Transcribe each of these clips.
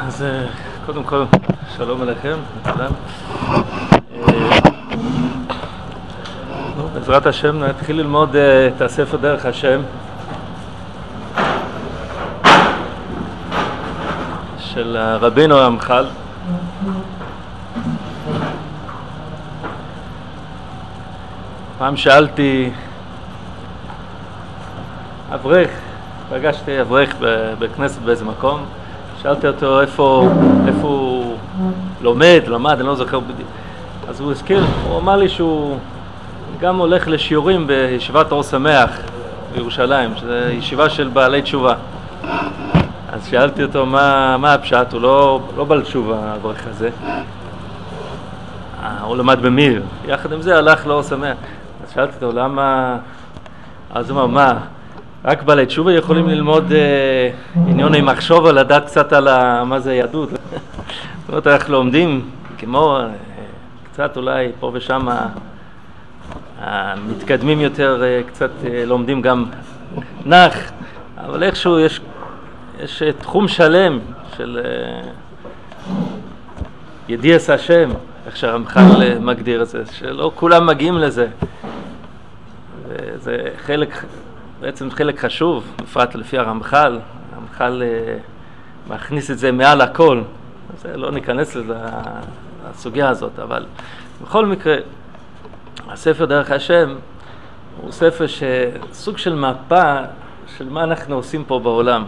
אז קודם כל, שלום עליכם, לכולם. בעזרת השם נתחיל ללמוד את הספר דרך השם של רבינו הרמח"ל. פעם שאלתי אברך, פגשתי אברך בכנסת באיזה מקום, שאלתי אותו איפה הוא למד, אני לא זוכר בדיוק. אז הוא הזכיר, הוא אמר לי שהוא גם הולך לשיעורים בישיבת אור שמח בירושלים, שזו ישיבה של בעלי תשובה. אז שאלתי אותו מה הפשט, הוא לא בעל תשובה, האברך הזה. הוא למד במיר, יחד עם זה הלך לאור שמח. אז שאלתי אותו למה, אז הוא אמר מה? רק בעלי תשובה יכולים ללמוד עניוני מחשבה, לדעת קצת על מה זה יהדות. זאת אומרת, אנחנו לומדים כמו קצת אולי פה ושם מתקדמים יותר, קצת לומדים גם נח, אבל איכשהו יש תחום שלם של ידיעת השם, איך שהרמח"ל מגדיר את זה, שלא כולם מגיעים לזה. וזה בעצם חלק חשוב, בפרט לפי הרמח"ל מכניס את זה מעל הכל, אז לא ניכנס לסוגיה הזאת, אבל בכל מקרה, הספר דרך השם הוא ספר שסוג של מפה של מה אנחנו עושים פה בעולם,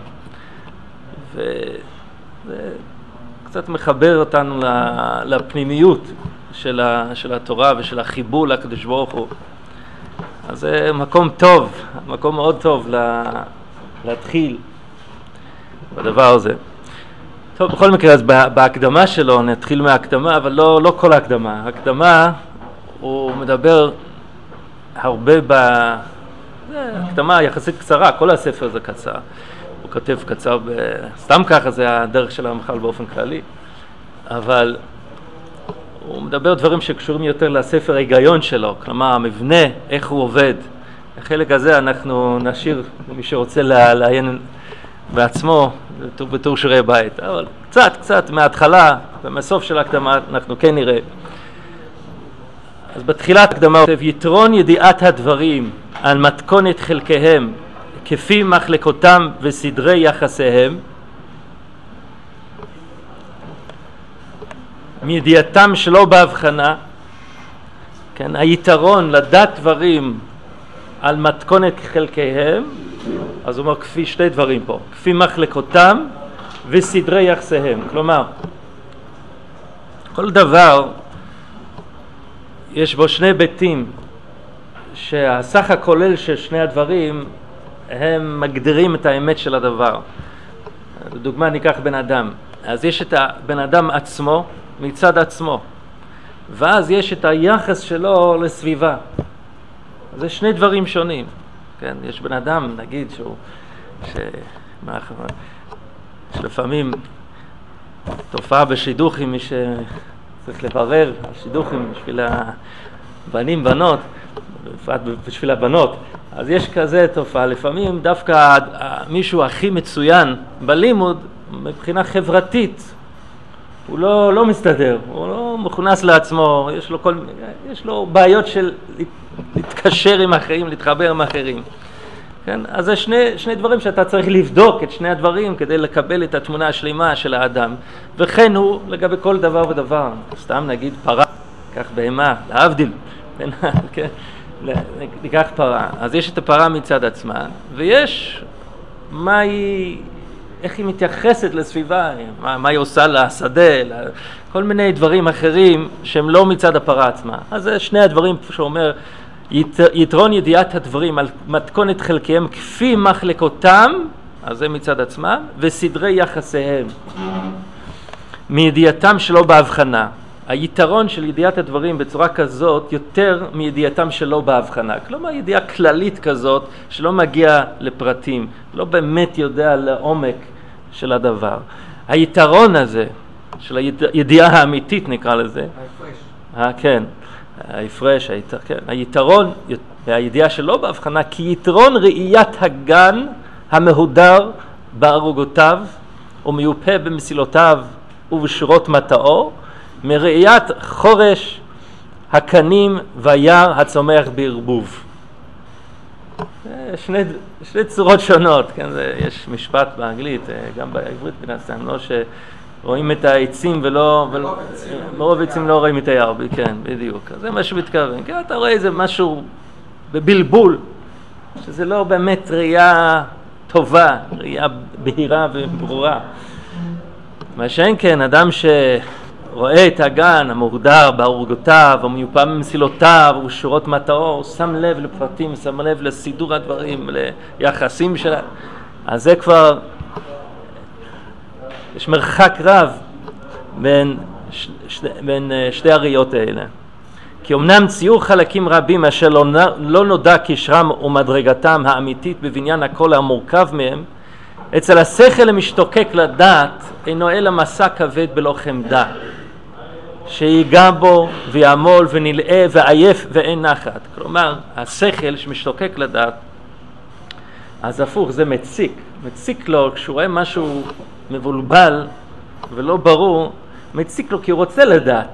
וזה קצת מחבר אותנו לפנימיות של התורה ושל החיבור לקדוש ברוך הוא. אז זה מקום טוב, מקום מאוד טוב להתחיל בדבר הזה. טוב, בכל מקרה, אז בהקדמה שלו, נתחיל מההקדמה, אבל לא כל ההקדמה. ההקדמה, הוא מדבר הרבה הקדמה יחסית קצרה, כל הספר זה קצר. הוא כותב קצר, סתם ככה זה הדרך של הרמח"ל באופן כללי, אבל הוא מדבר דברים שקשורים יותר לספר ההיגיון שלו, כלומר המבנה, איך הוא עובד. החלק הזה אנחנו נשאיר למי שרוצה לעיין בעצמו בתור שיעורי בית, אבל קצת מההתחלה ומסוף של ההקדמה אנחנו כן נראה. אז בתחילת ההקדמה הוא כותב, יתרון ידיעת הדברים על מתכונת חלקיהם כפי מחלקותם וסדרי יחסיהם, מידיעתם שלא בהבחנה, כן, היתרון לדעת דברים על מתכונת חלקיהם, אז הוא אומר כפי שתי דברים פה, כפי מחלקותם וסדרי יחסיהם. כלומר, כל דבר יש בו שני היבטים שהסך הכולל של שני הדברים הם מגדירים את האמת של הדבר. לדוגמה ניקח בן אדם, אז יש את הבן אדם עצמו מצד עצמו, ואז יש את היחס שלו לסביבה. זה שני דברים שונים. כן, יש בן אדם, נגיד, שלפעמים תופעה בשידוכים, מי שצריך לברר שידוכים בשביל הבנים, בנות, בפרט בשביל הבנות, אז יש כזה תופעה. לפעמים דווקא מישהו הכי מצוין בלימוד, מבחינה חברתית, הוא לא מסתדר, הוא לא מכונס לעצמו, יש לו בעיות של להתקשר עם אחרים, להתחבר עם אחרים. כן? אז זה שני דברים שאתה צריך לבדוק את שני הדברים כדי לקבל את התמונה השלימה של האדם. וכן הוא לגבי כל דבר ודבר. סתם נגיד פרה, כך בהמה, להבדיל. כן? ניקח פרה. אז יש את הפרה מצד עצמה, ויש איך היא מתייחסת לסביבה, מה היא עושה לשדה, כל מיני דברים אחרים שהם לא מצד הפרה עצמה. אז זה שני הדברים שאומר, יתרון ידיעת הדברים על מתכונת חלקיהם כפי מחלקותם, אז זה מצד עצמם, וסדרי יחסיהם, מידיעתם שלא בהבחנה. היתרון של ידיעת הדברים בצורה כזאת יותר מידיעתם שלא בהבחנה. כלומר, ידיעה כללית כזאת שלא מגיע לפרטים, לא באמת יודע לעומק של הדבר. היתרון הזה, של הידיעה האמיתית נקרא לזה, כן, ההפרש, כן, היתרון, הידיעה שלא בהבחנה, כי יתרון ראיית הגן המהודר בערוגותיו ומיופה במסילותיו ובשורות מטאו, מראיית חורש הקנים והיער הצומח בערבוב. שני צורות שונות, כן? יש משפט באנגלית, גם בעברית בנסתם, לא שרואים את העצים מרוב עצים לא רואים את היער, כן, בדיוק. זה מה שמתכוון, כן, אתה רואה איזה משהו בבלבול, שזה לא באמת ראייה טובה, ראייה בהירה וברורה. מה שאין כן, אדם שרואה את הגן המורדר בערוגותיו, המיופה במסילותיו ובשורות מטאו, הוא שם לב לפרטים, שם לב לסידור הדברים, ליחסים שלה, אז זה כבר, יש מרחק רב בין שתי הראיות האלה. כי אמנם ציור חלקים רבים אשר לא נודע קשרם ומדרגתם האמיתית בבניין הכל המורכב מהם, אצל השכל המשתוקק לדעת אינו אלא מסע כבד בלא חמדה, שיגע בו ויעמול ונלאה ועייף ואין נחת. כלומר, השכל שמשתוקק לדעת, אז הפוך, זה מציק לו כשהוא רואה משהו מבולבל ולא ברור, מציק לו כי הוא רוצה לדעת.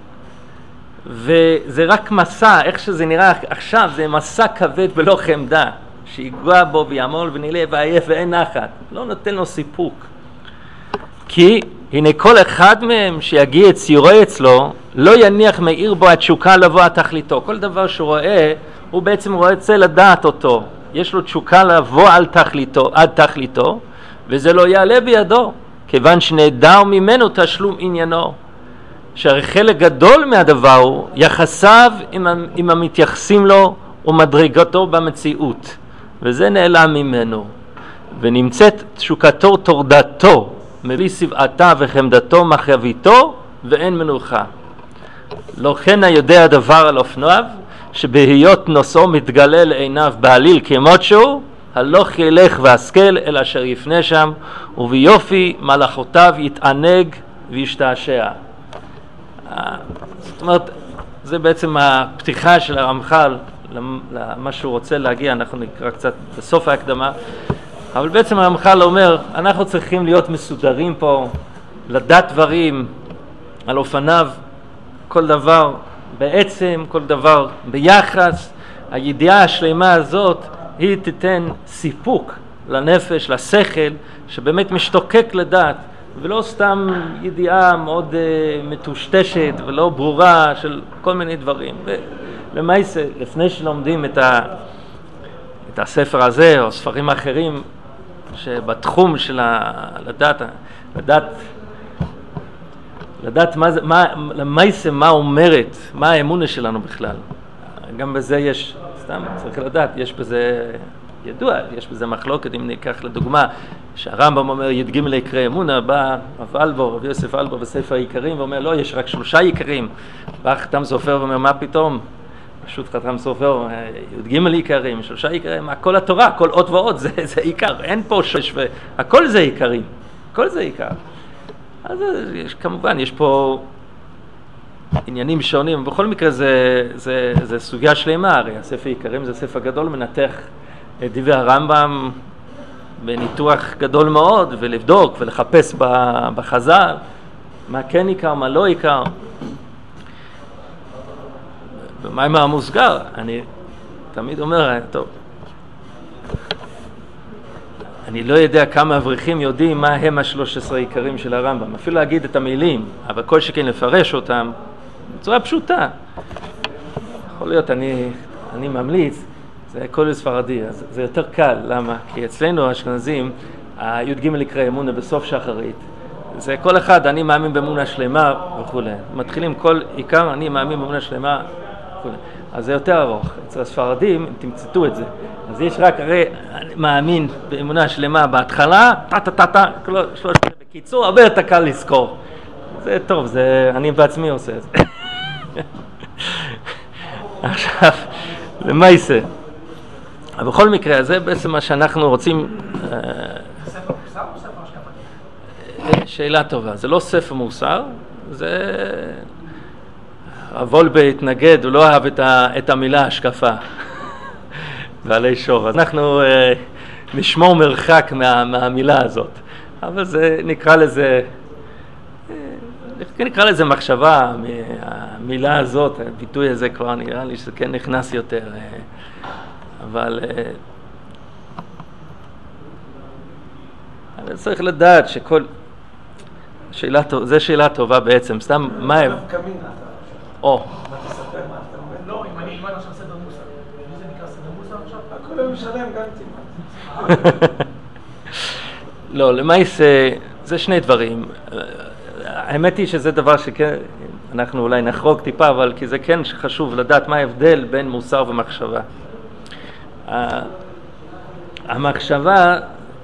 וזה רק מסע, איך שזה נראה עכשיו, זה מסע כבד בלא חמדה, שיגע בו ויעמול ונלאה ועייף ואין נחת, לא נותן לו סיפוק. כי הנה כל אחד מהם שיגיע את ציורו אצלו, לא יניח מאיר בו התשוקה לבוא התכליתו. כל דבר שהוא רואה, הוא בעצם רוצה לדעת אותו. יש לו תשוקה לבוא עד תכליתו, וזה לא יעלה בידו, כיוון שנעדר ממנו תשלום עניינו. שהרי חלק גדול מהדבר הוא יחסיו עם המתייחסים לו ומדרגתו במציאות, וזה נעלם ממנו, ונמצאת תשוקתו תורדתו, מביא סבעתה וחמדתו מחייביתו, ואין מנוחה. לא כן היודע הדבר על אופניו, שבהיות נושאו מתגלה לעיניו בעליל כמות שהוא, הלוך ילך והשכל אל אשר יפנה שם, וביופי מלאכותיו יתענג וישתעשע. זאת אומרת, זה בעצם הפתיחה של הרמח"ל למה שהוא רוצה להגיע. אנחנו נקרא קצת בסוף ההקדמה, אבל בעצם הרמח"ל אומר, אנחנו צריכים להיות מסודרים פה, לדעת דברים על אופניו, כל דבר בעצם, כל דבר ביחס. הידיעה השלמה הזאת היא תיתן סיפוק לנפש, לשכל, שבאמת משתוקק לדעת, ולא סתם ידיעה מאוד מטושטשת ולא ברורה של כל מיני דברים. ולמעשה, לפני שלומדים את הספר הזה או ספרים אחרים שבתחום של לדעת למעשה מה אומרת, מה האמונה שלנו בכלל. גם בזה יש, סתם צריך לדעת, יש בזה ידוע, יש בזה מחלוקת. אם ניקח לדוגמה שהרמב"ם אומר י"ג עיקרי אמונה, בא רב יוסף אלבור בספר העיקרים ואומר לא, יש רק 3 עיקרים. בא חתם סופר ואומר מה פתאום, פשוט חתם סופר י"ג עיקרים, 3 עיקרים, כל התורה, כל אות ואות זה עיקר, אין פה הכל זה עיקרים, הכל זה עיקר. אז כמובן יש פה עניינים שונים, בכל מקרה זה סוגיה שלמה. הרי הספר עיקרים זה ספר גדול, מנתח את דברי הרמב"ם בניתוח גדול מאוד, ולבדוק ולחפש בחז"ל מה כן עיקר, מה לא עיקר. במים המוסגר אני תמיד אומר, טוב, אני לא יודע כמה אברכים יודעים מה הם 13 עיקרים של הרמב"ם, אפילו להגיד את המילים, אבל כל שכן לפרש אותם בצורה פשוטה. יכול להיות, אני ממליץ, זה כל ספרדי, אז זה יותר קל. למה? כי אצלנו האשכנזים, הי"ג עיקרי אמונה בסוף שחרית, זה כל אחד, אני מאמין באמונה שלמה וכו'. מתחילים כל עיקר, אני מאמין באמונה שלמה וכו'. אז זה יותר ארוך. אצל הספרדים, אם תמצאו את זה, אז יש רק, הרי אני מאמין באמונה שלמה בהתחלה, בקיצור, הרבה יותר קל לזכור. זה טוב, אני בעצמי עושה את זה. עכשיו, למעשה, אבל בכל מקרה, זה בעצם מה שאנחנו רוצים. שאלה טובה, זה לא ספר מוסר, זה וולבה התנגד, הוא לא אהב את המילה השקפה בעלי שור, אז אנחנו נשמור מרחק מהמילה הזאת. אבל זה נקרא לזה מחשבה, המילה הזאת, הביטוי הזה כבר נראה לי שזה כן נכנס יותר, אבל צריך לדעת שכל זו שאלה טובה בעצם, סתם מה הם? או. מה תספר, מה אתה אומר? לא, אם אני אלמד עכשיו סדר מוסר, מי זה נקרא סדר מוסר עכשיו? הכל היום משלם גם תימן. לא, למעשה, זה שני דברים. האמת היא שזה דבר שכן, אנחנו אולי נחרוג טיפה, אבל כי זה כן חשוב לדעת מה ההבדל בין מוסר ומחשבה. המחשבה,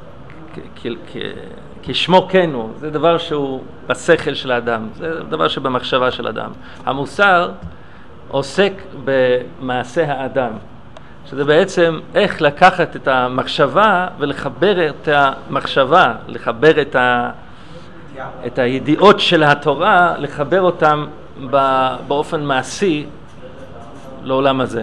כשמו כן הוא, זה דבר שהוא בשכל של האדם, זה דבר שבמחשבה של האדם. המוסר עוסק במעשה האדם, שזה בעצם איך לקחת את המחשבה ולחבר את המחשבה, לחבר את הידיעות של התורה, לחבר אותם באופן מעשי לעולם הזה.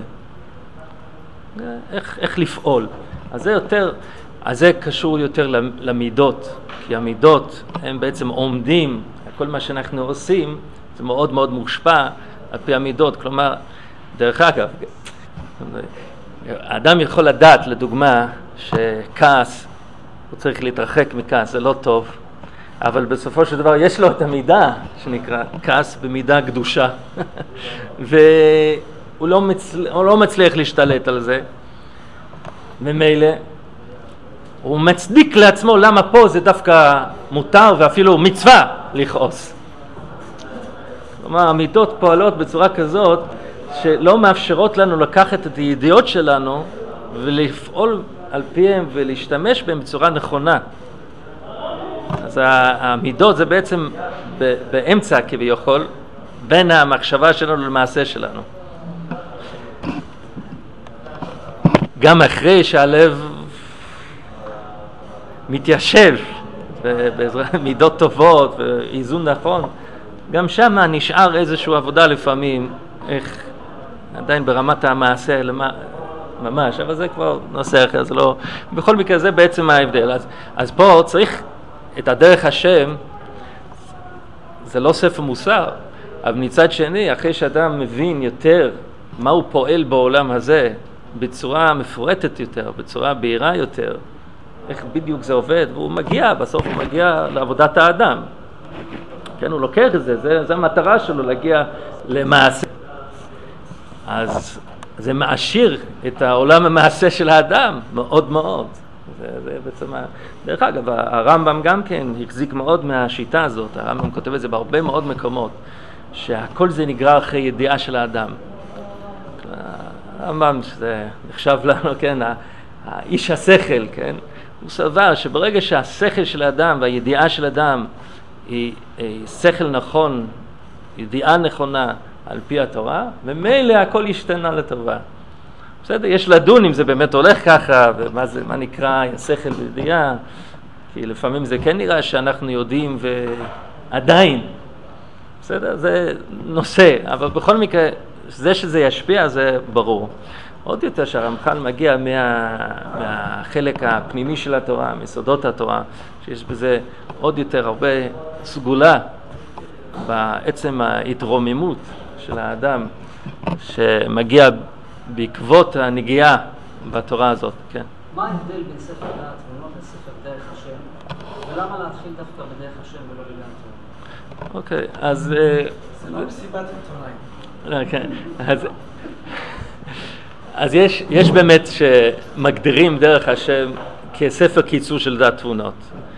איך לפעול. אז זה קשור יותר למידות, כי המידות הם בעצם עומדים, כל מה שאנחנו עושים זה מאוד מאוד מושפע על פי המידות. כלומר, דרך אגב, האדם יכול לדעת, לדוגמה, שכעס, הוא צריך להתרחק מכעס, זה לא טוב, אבל בסופו של דבר יש לו את המידה שנקרא כעס במידה קדושה, והוא לא מצליח להשתלט על זה, ממילא הוא מצדיק לעצמו למה פה זה דווקא מותר ואפילו מצווה לכעוס. כלומר, המידות פועלות בצורה כזאת שלא מאפשרות לנו לקחת את הידיעות שלנו ולפעול על פיהם ולהשתמש בהם בצורה נכונה. אז המידות זה בעצם באמצע כביכול בין המחשבה שלנו למעשה שלנו. גם אחרי שהלב מתיישב במידות טובות ואיזון נכון, גם שם נשאר איזושהי עבודה לפעמים, איך עדיין ברמת המעשה ממש, אבל זה כבר נושא אחר, זה לא, בכל מקרה זה בעצם ההבדל. אז פה צריך את הדרך השם, זה לא ספר מוסר, אבל מצד שני, אחרי שאדם מבין יותר מה הוא פועל בעולם הזה, בצורה מפורטת יותר, בצורה בהירה יותר, איך בדיוק זה עובד, והוא מגיע, בסוף הוא מגיע לעבודת האדם. כן, הוא לוקח את זה, זה המטרה שלו, להגיע למעשה. אז זה מעשיר את העולם המעשה של האדם, מאוד מאוד. זה בעצם, דרך אגב, הרמב"ם גם כן החזיק מאוד מהשיטה הזאת, הרמב"ם כותב את זה בהרבה מאוד מקומות, שהכל זה נגרר אחרי ידיעה של האדם. הרמב"ם, שזה נחשב לנו, כן, האיש השכל, כן, הוא סבר שברגע שהשכל של האדם והידיעה של האדם היא שכל נכון, ידיעה נכונה על פי התורה, ומילא הכל השתנה לטובה. בסדר, יש לדון אם זה באמת הולך ככה, ומה זה, מה נקרא שכל וידיעה, כי לפעמים זה כן נראה שאנחנו יודעים ועדיין, בסדר, זה נושא, אבל בכל מקרה, זה שזה ישפיע זה ברור. עוד יותר שהרמח"ל מגיע מהחלק הפנימי של התורה, מיסודות התורה, שיש בזה עוד יותר הרבה סגולה בעצם ההתרוממות של האדם שמגיע בעקבות הנגיעה בתורה הזאת. כן. מה ההבדל בין ספר דעת ולא בין ספר דרך השם? ולמה להתחיל דווקא בדרך השם ולא בדרך התורה? אוקיי, אז... זה לא מסיבת עיתונאים. כן, אז יש באמת שמגדירים דרך השם כספר קיצור של דעת תבונות.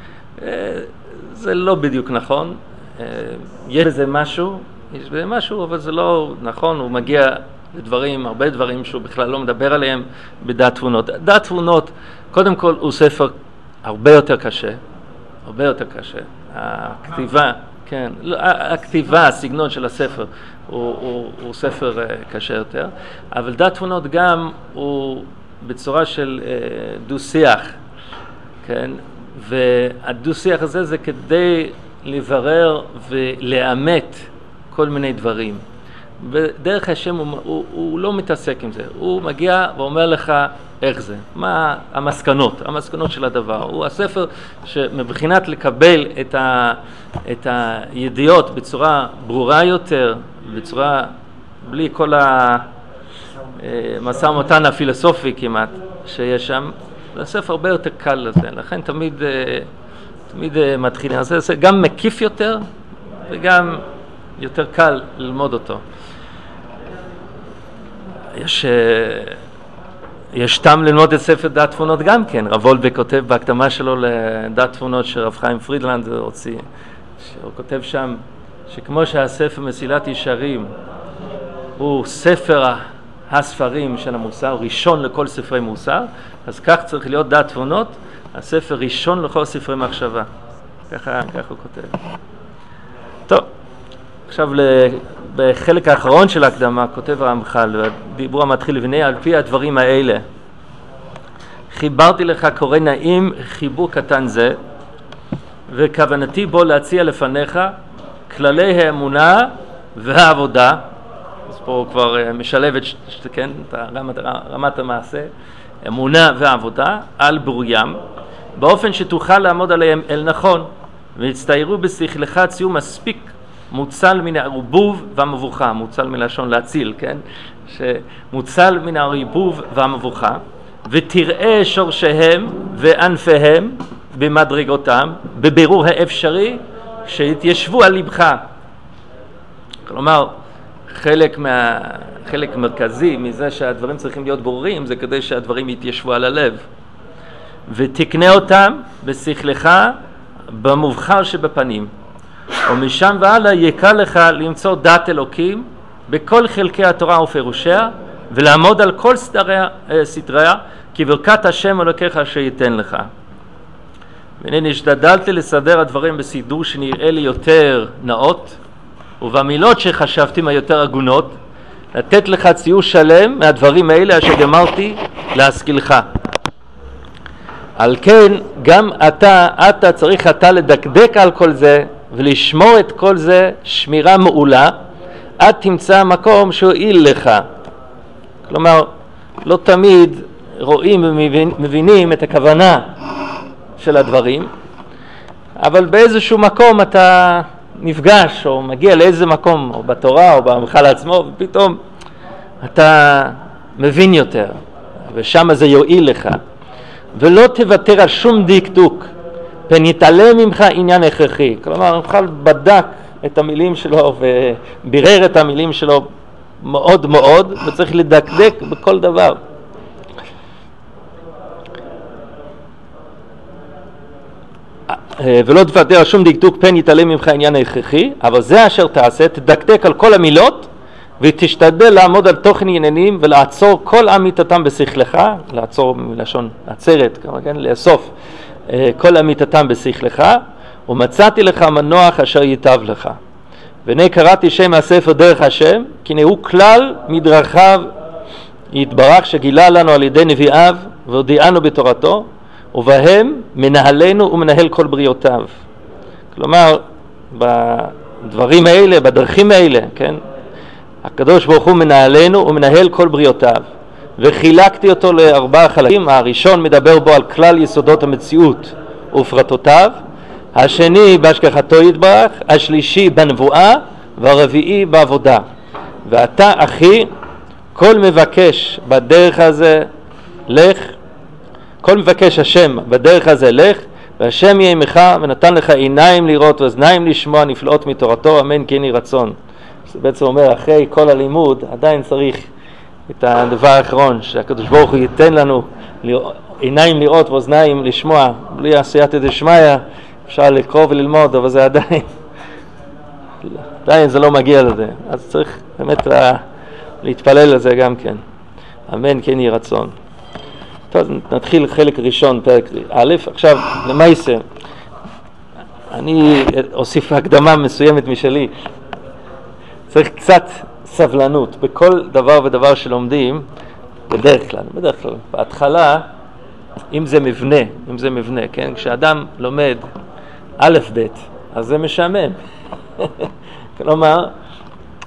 זה לא בדיוק נכון. יש בזה משהו, אבל זה לא נכון. הוא מגיע לדברים, הרבה דברים שהוא בכלל לא מדבר עליהם בדעת תבונות. דעת תבונות, קודם כל, הוא ספר הרבה יותר קשה. הרבה יותר קשה. הכתיבה, כן, הכתיבה, הסגנון של הספר, הוא ספר קשה יותר, אבל דעת תבונות גם הוא בצורה של דו-שיח, כן? והדו-שיח הזה זה כדי לברר ולאמת כל מיני דברים. בדרך השם הוא לא מתעסק עם זה, הוא מגיע ואומר לך איך זה, מה המסקנות של הדבר. הוא הספר שמבחינת לקבל את הידיעות בצורה ברורה יותר, בצורה בלי כל המשא ומתן הפילוסופי כמעט שיש שם, זה ספר הרבה יותר קל לזה, לכן תמיד מתחילים. זה גם מקיף יותר וגם יותר קל ללמוד אותו. יש טעם ללמוד את ספר דעת תבונות גם כן. רב וולבה כותב בהקדמה שלו לדעת תבונות שרב חיים פרידלנד הוציא, שהוא כותב שם שכמו שהספר מסילת ישרים הוא ספר הספרים של המוסר, ראשון לכל ספרי מוסר, אז כך צריך להיות דעת תבונות, הספר ראשון לכל ספרי מחשבה. ככה הוא כותב. טוב, עכשיו בחלק האחרון של ההקדמה כותב הרמח"ל, הדיבור המתחיל והנה על פי הדברים האלה חיברתי לך קורא נעים חיבור קטן זה, וכוונתי בו להציע לפניך כללי האמונה והעבודה. אז פה הוא כבר משלב את רמת המעשה, אמונה ועבודה על ברוים, באופן שתוכל לעמוד עליהם אל נכון, והצטיירו בשכלך ציור מספיק מוצל מן הערבוב והמבוכה. מוצל מלשון להציל, כן? שמוצל מן הערבוב והמבוכה, ותראה שורשיהם וענפיהם במדרגותם בבירור האפשרי שהתיישבו על לבך. כלומר, חלק מרכזי מזה שהדברים צריכים להיות ברורים זה כדי שהדברים יתיישבו על הלב. ותקנה אותם בשכלך במובחר שבפנים, ומשם והלאה יקל לך למצוא דעת אלוקים בכל חלקי התורה ופירושיה, ולעמוד על כל סתריה כברכת השם אלוקיך שייתן לך. והנה השתדלתי לסדר הדברים בסידור שנראה לי יותר נאות, ובמילות שחשבתי היותר הגונות, לתת לך ציור שלם מהדברים האלה אשר גמרתי להשכילך. על כן גם אתה צריך לדקדק על כל זה ולשמור את כל זה שמירה מעולה, עד תמצא מקום שהועיל לך. כלומר, לא תמיד רואים ומבינים את הכוונה של הדברים, אבל באיזשהו מקום אתה נפגש או מגיע לאיזה מקום, או בתורה או במחל עצמו, ופתאום אתה מבין יותר, ושם זה יועיל לך. ולא תוותר על שום דקדוק, פן יתעלם ממך עניין הכרחי. כלומר, המחל בדק את המילים שלו ובירר את המילים שלו מאוד מאוד, וצריך לדקדק בכל דבר. ולא תוותר על שום דקדוק, פן יתעלם ממך עניין הכרחי, אבל זה אשר תעשה, תדקדק על כל המילות, ותשתדל לעמוד על תוכן עניינים ולעצור כל אמיתתם בשכלך, לעצור מלשון עצרת, כן? לאסוף כל אמיתתם בשכלך, ומצאתי לך מנוח אשר ייטב לך. והנה קראתי שם הספר דרך השם, כי הנה הוא כלל מדרכיו יתברך שגילה לנו על ידי נביאיו והודיענו בתורתו, ובהם מנהלנו ומנהל כל בריאותיו. כלומר, בדברים האלה, בדרכים האלה, כן? הקדוש ברוך הוא מנהלנו ומנהל כל בריאותיו, וחילקתי אותו לארבעה חלקים. הראשון מדבר בו על כלל יסודות המציאות ופרטותיו, השני בהשגחתו יתברך, השלישי בנבואה, והרביעי בעבודה. ואתה אחי, כל מבקש בדרך הזה לך, כל מבקש השם בדרך הזה לך, והשם יהיה עמך ונתן לך עיניים לראות ואוזניים לשמוע נפלאות מתורתו, אמן כן יהי רצון. זה בעצם אומר, אחרי כל הלימוד עדיין צריך את הדבר האחרון, שהקדוש ברוך הוא ייתן לנו עיניים לראות ואוזניים לשמוע. בלי עשייתא דשמיא אפשר לקרוא וללמוד, אבל זה עדיין זה לא מגיע לזה. אז צריך באמת להתפלל לזה גם כן. אמן כן יהי רצון. טוב, נתחיל חלק ראשון, פרק א'. עכשיו, למעשה, אני אוסיף הקדמה מסוימת משלי. צריך קצת סבלנות בכל דבר ודבר שלומדים, בדרך כלל, בהתחלה, אם זה מבנה, כן? כשאדם לומד א' ב', אז זה משעמם. כלומר,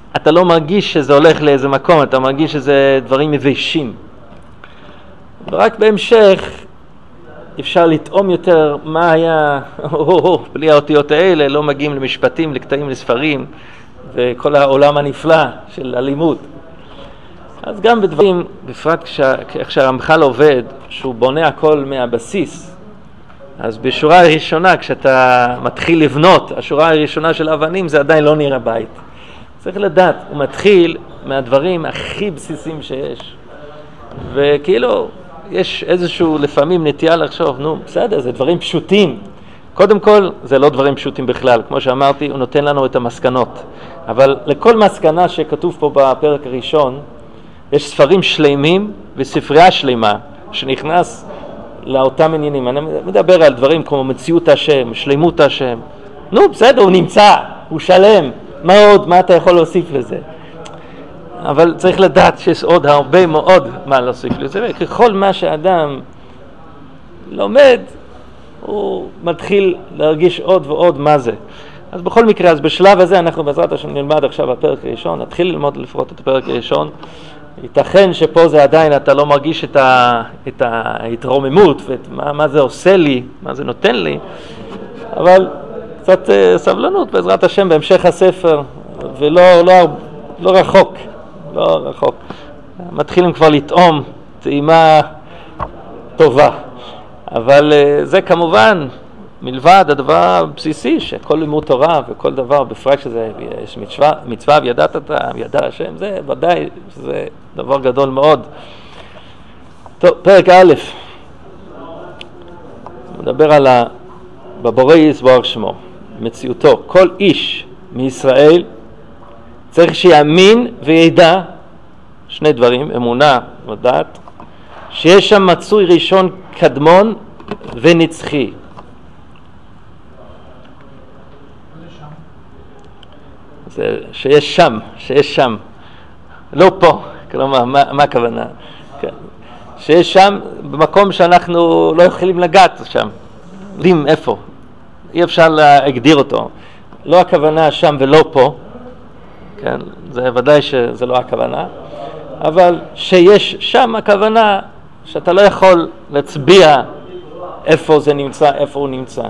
אתה לא מרגיש שזה הולך לאיזה מקום, אתה מרגיש שזה דברים מביישים. ורק בהמשך אפשר לטעום יותר מה היה, בלי האותיות האלה לא מגיעים למשפטים, לקטעים, לספרים, וכל העולם הנפלא של הלימוד. אז גם בדברים, בפרט איך שהרמח"ל עובד, שהוא בונה הכל מהבסיס, אז בשורה הראשונה, כשאתה מתחיל לבנות, השורה הראשונה של אבנים זה עדיין לא נראה בית. צריך לדעת, הוא מתחיל מהדברים הכי בסיסיים שיש. וכאילו, יש איזשהו לפעמים נטייה לחשוב, נו, בסדר, זה דברים פשוטים. קודם כל, זה לא דברים פשוטים בכלל. כמו שאמרתי, הוא נותן לנו את המסקנות. אבל לכל מסקנה שכתוב פה בפרק הראשון, יש ספרים שלמים וספרייה שלמה שנכנס לאותם עניינים. אני מדבר על דברים כמו מציאות השם, שלמות השם. נו, בסדר, הוא נמצא, הוא שלם. מה עוד? מה אתה יכול להוסיף לזה? אבל צריך לדעת שיש עוד הרבה מאוד מה להוסיף לזה. וככל מה שאדם לומד, הוא מתחיל להרגיש עוד ועוד מה זה. אז בכל מקרה, אז בשלב הזה אנחנו בעזרת השם נלמד עכשיו בפרק הראשון, נתחיל ללמוד לפרוט את הפרק הראשון. ייתכן שפה זה עדיין אתה לא מרגיש את ההתרוממות ואת מה זה עושה לי, מה זה נותן לי, אבל קצת סבלנות בעזרת השם בהמשך הספר, ולא רחוק, לא רחוק. מתחילים כבר לטעום טעימה טובה. אבל זה כמובן מלבד הדבר הבסיסי שכל לימוד תורה וכל דבר בפרט שזה יש מצווה וידעת וידע השם, זה ודאי שזה דבר גדול מאוד. טוב, פרק א' מדבר על בבורא יסבורך שמו, מציאותו. כל איש מישראל צריך שיאמין וידע שני דברים, אמונה ודעת, שיש שם מצוי ראשון קדמון ונצחי. זה שיש שם, לא פה, כלומר, מה הכוונה? שיש שם במקום שאנחנו לא יכולים לגעת שם, יודעים איפה, אי אפשר להגדיר אותו, לא הכוונה שם ולא פה, כן? זה ודאי שזה לא הכוונה, אבל שיש שם הכוונה שאתה לא יכול להצביע איפה זה נמצא, איפה הוא נמצא.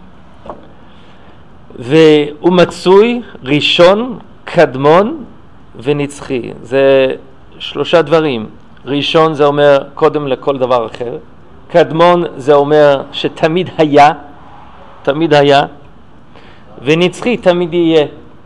והוא מצוי ראשון, קדמון ונצחי. זה שלושה דברים. ראשון זה אומר קודם לכל דבר אחר. קדמון זה אומר שתמיד היה, תמיד היה. ונצחי תמיד יהיה.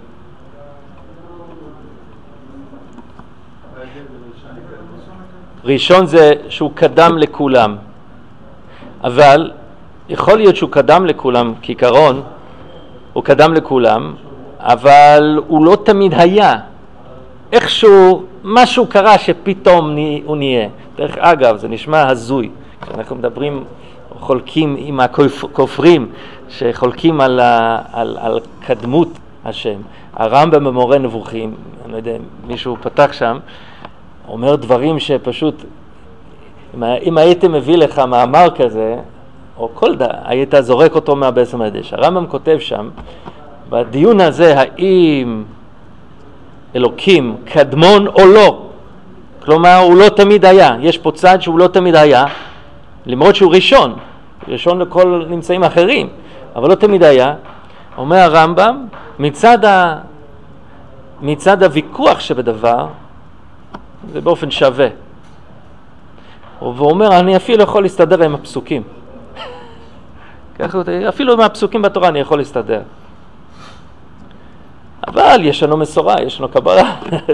ראשון זה שהוא קדם לכולם. אבל יכול להיות שהוא קדם לכולם כעיקרון, הוא קדם לכולם, אבל הוא לא תמיד היה. איכשהו, משהו קרה שפתאום הוא נהיה. דרך אגב, זה נשמע הזוי. כשאנחנו מדברים, חולקים עם הכופרים, שחולקים על קדמות השם. הרמב"ם במורה נבוכים, אני לא יודע, מישהו פתח שם, אומר דברים שפשוט, אם הייתם מביא לך מאמר כזה, או כל היית זורק אותו מהבית המקדש. הרמב"ם כותב שם, בדיון הזה, האם אלוקים קדמון או לא? כלומר, הוא לא תמיד היה. יש פה צד שהוא לא תמיד היה, למרות שהוא ראשון לכל נמצאים אחרים, אבל לא תמיד היה. אומר הרמב"ם, מצד הוויכוח שבדבר, זה באופן שווה. והוא אומר, אני אפילו יכול להסתדר עם הפסוקים. אפילו עם הפסוקים בתורה אני יכול להסתדר. אבל יש לנו מסורה, יש לנו קבלה.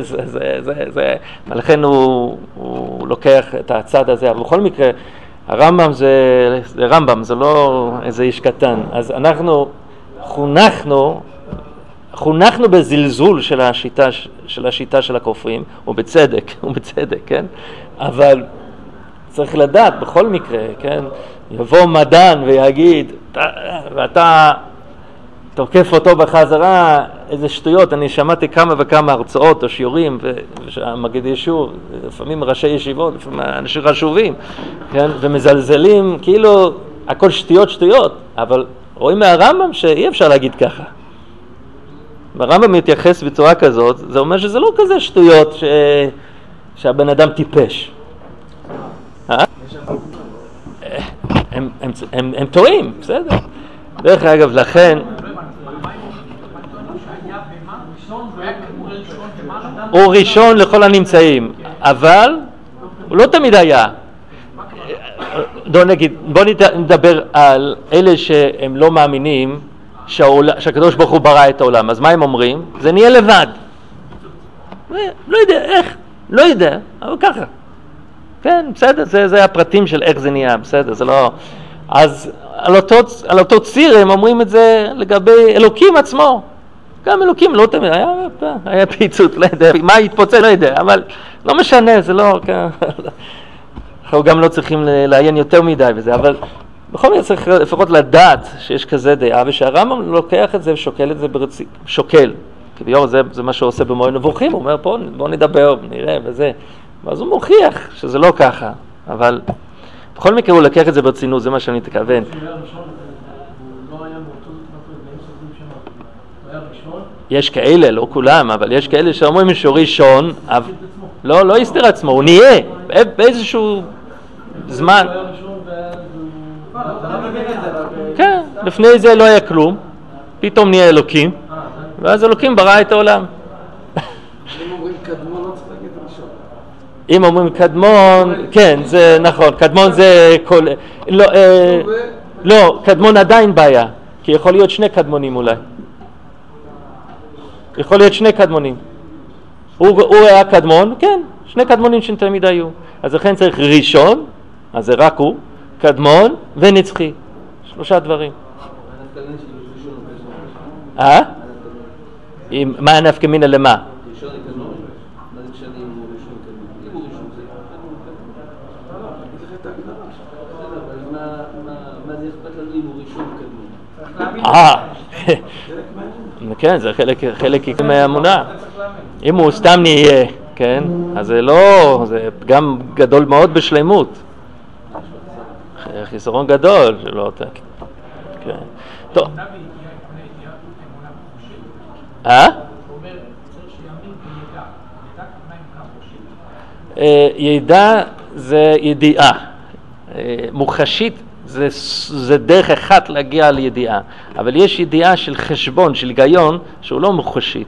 ולכן הוא לוקח את הצד הזה. אבל בכל מקרה, הרמב"ם זה רמב"ם, זה לא איזה איש קטן. אז אנחנו חונכנו בזלזול של השיטה של הכופרים, ובצדק, כן? אבל צריך לדעת בכל מקרה, כן? יבוא מדען ויגיד, ואתה תוקף אותו בחזרה, איזה שטויות. אני שמעתי כמה וכמה הרצאות או שיעורים, ומגד ישור, לפעמים ראשי ישיבות, לפעמים אנשים חשובים, כן? ומזלזלים, כאילו הכל שטויות, אבל רואים מהרמב"ם שאי אפשר להגיד ככה. הרמב"ם מתייחס בצורה כזאת, זה אומר שזה לא כזה שטויות שהבן אדם טיפש. הם טועים, בסדר. דרך אגב, לכן הוא ראשון לכל הנמצאים, אבל הוא לא תמיד היה. בוא נדבר על אלה שהם לא מאמינים שהקדוש ברוך הוא ברא את העולם. אז מה הם אומרים? זה נהיה לבד. לא יודע איך, לא יודע, אבל ככה. כן, בסדר, זה הפרטים של איך זה נהיה, בסדר, זה לא... אז על אותו ציר הם אומרים את זה לגבי אלוקים עצמו. גם אלוקים לא תמיד, היה פיצוץ, לא יודע, מה התפוצץ, לא יודע, אבל לא משנה, זה לא... אנחנו גם לא צריכים לעיין יותר מדי בזה, אבל בכל מקרה צריך לפחות לדעת שיש כזה דעה, ושהרמב"ם לוקח את זה ושוקל את זה ברצינות, שוקל. כביכול זה מה שהוא עושה במורה נבוכים, הוא אומר פה בוא נדבר, נראה וזה. ואז הוא מוכיח שזה לא ככה, אבל בכל מקרה הוא לקח את זה ברצינות, זה מה שאני מתכוון. יש כאלה, לא כולם, אבל יש כאלה שאומרים שהוא ראשון, לא יסתיר עצמו, הוא נהיה באיזשהו זמן. כן, לפני זה לא היה כלום, פתאום נהיה אלוקים, ואז אלוקים ברא את העולם. אם אומרים קדמון, כן, זה נכון, קדמון זה כל... לא, קדמון עדיין בעיה, כי יכול להיות שני קדמונים אולי. יכול להיות שני קדמונים. הוא היה קדמון, כן, שני קדמונים שתמיד היו. אז לכן צריך ראשון, אז זה רק הוא, קדמון ונצחי. 3 דברים. מה הנפקא מינה למה? כן, זה חלק מהאמונה. אם הוא סתם נהיה, כן, אז זה לא, זה גם גדול מאוד בשלמות. חיסרון גדול שלא אותה. כן. טוב. ידע זה ידיעה. מוחשית זה דרך אחת להגיע לידיעה, אבל יש ידיעה של חשבון, של היגיון, שהוא לא מוחשית.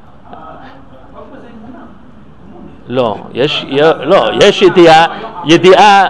לא, יש ידיעה,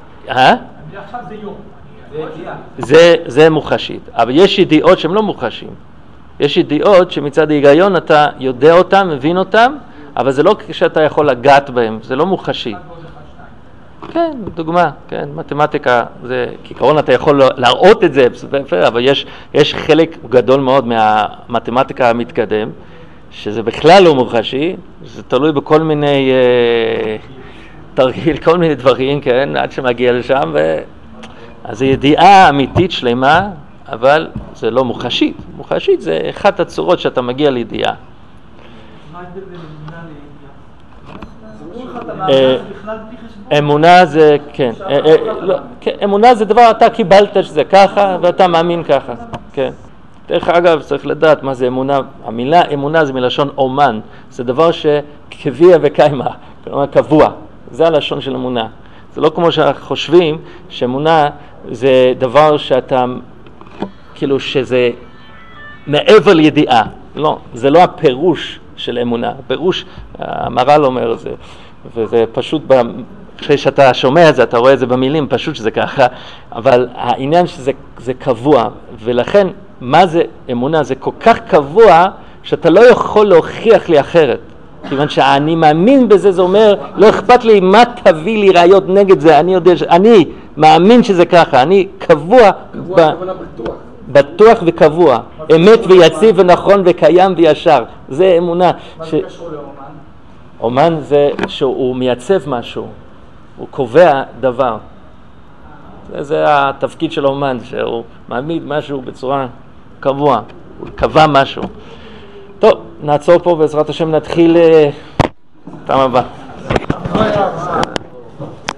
זה מוחשית, אבל יש ידיעות שהן לא מוחשים. יש ידיעות שמצד ההיגיון אתה יודע אותם, מבין אותם, אבל זה לא כשאתה יכול לגעת בהם, זה לא מוחשי. כן, דוגמה, כן, מתמטיקה, זה, כעיקרון אתה יכול להראות את זה, אבל יש חלק גדול מאוד מהמתמטיקה המתקדם, שזה בכלל לא מוחשי, זה תלוי בכל מיני תרגיל, כל מיני דברים, כן, עד שמגיע לשם, אז זה ידיעה אמיתית שלמה, אבל זה לא מוחשית. מוחשית זה אחת הצורות שאתה מגיע לידיעה. מה ההבדל בין אמונה לידיעה? אמונה זה, כן, אמונה זה דבר, אתה קיבלת שזה ככה ואתה מאמין ככה, כן. דרך אגב, צריך לדעת מה זה אמונה. המילה אמונה זה מלשון אומן, זה דבר שקביע וקיימה, כלומר קבוע, זה הלשון של אמונה. זה לא כמו שאנחנו חושבים שאמונה זה דבר שאתה, כאילו שזה מעבר לידיעה. לא, זה לא הפירוש של אמונה. הפירוש, המהר"ל אומר את זה, וזה פשוט, אחרי שאתה שומע את זה, אתה רואה את זה במילים, פשוט שזה ככה, אבל העניין שזה קבוע, ולכן מה זה אמונה? זה כל כך קבוע שאתה לא יכול להוכיח לי אחרת. כיוון שאני מאמין בזה, זה אומר, לא אכפת לי מה תביא לי ראיות נגד זה, אני יודע, אני מאמין שזה ככה, אני קבוע, בטוח וקבוע, אמת ויציב ונכון וקיים וישר, זה אמונה. מה זה קשור לאומן? אומן זה שהוא מייצב משהו, הוא קובע דבר. זה התפקיד של אומן, שהוא מעמיד משהו בצורה קבוע, הוא קבע משהו. טוב, נעצור פה, בעזרת השם נתחיל פעם הבאה.